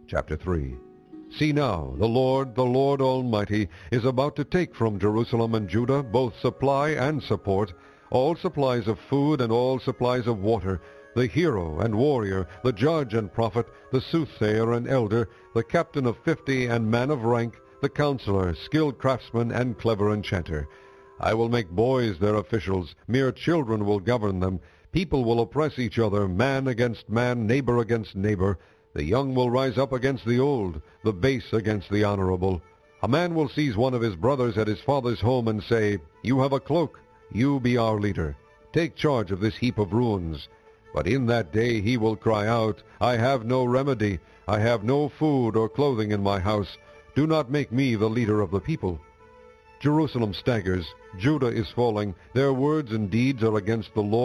Chapter 3. See now, the Lord Almighty, is about to take from Jerusalem and Judah both supply and support, all supplies of food and all supplies of water, the hero and warrior, the judge and prophet, the soothsayer and elder, the captain of 50 and man of rank, the counselor, skilled craftsman, and clever enchanter. I will make boys their officials, mere children will govern them. People will oppress each other, man against man, neighbor against neighbor. The young will rise up against the old, the base against the honorable. A man will seize one of his brothers at his father's home and say, You have a cloak, you be our leader. Take charge of this heap of ruins. But in that day he will cry out, I have no remedy, I have no food or clothing in my house. Do not make me the leader of the people. Jerusalem staggers, Judah is falling, their words and deeds are against the Lord.